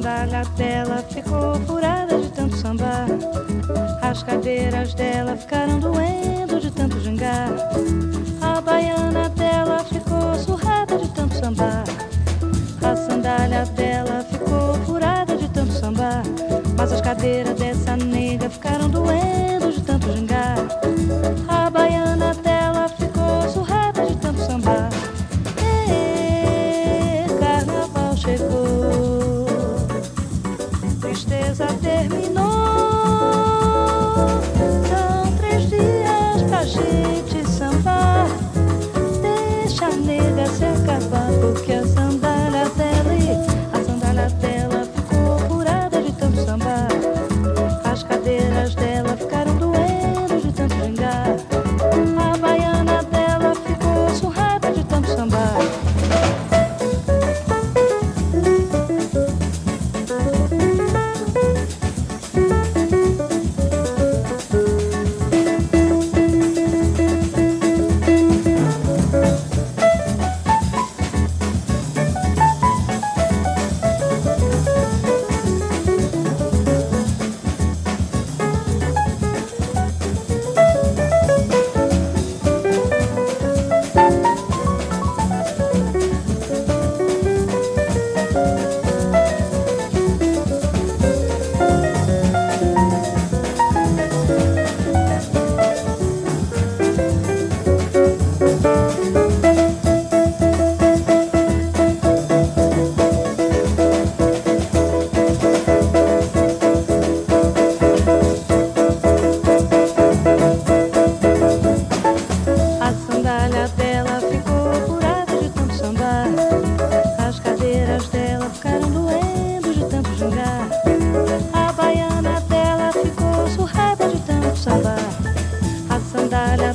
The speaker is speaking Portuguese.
sandália dela ficou furada de tanto sambar. As cadeiras dela ficaram doendo de tanto gingar. A baiana dela ficou surrada de tanto sambar. A sandália dela ficou furada de tanto sambar. Mas as cadeiras dessa nega ficaram doendo de tanto gingar. A baiana dela ficou surrada de tanto sambar. E carnaval chegou, tristeza terminou. São 3 dias pra gente sambar. Deixa a nega se acabar, porque a sandália dela ficou furada de tanto sambar. As cadeiras dela ficaram doendo de tanto gingar. A baiana dela ficou surrada de tanto sambar. A baiana dela ficou surrada de tanto sambar. A sandália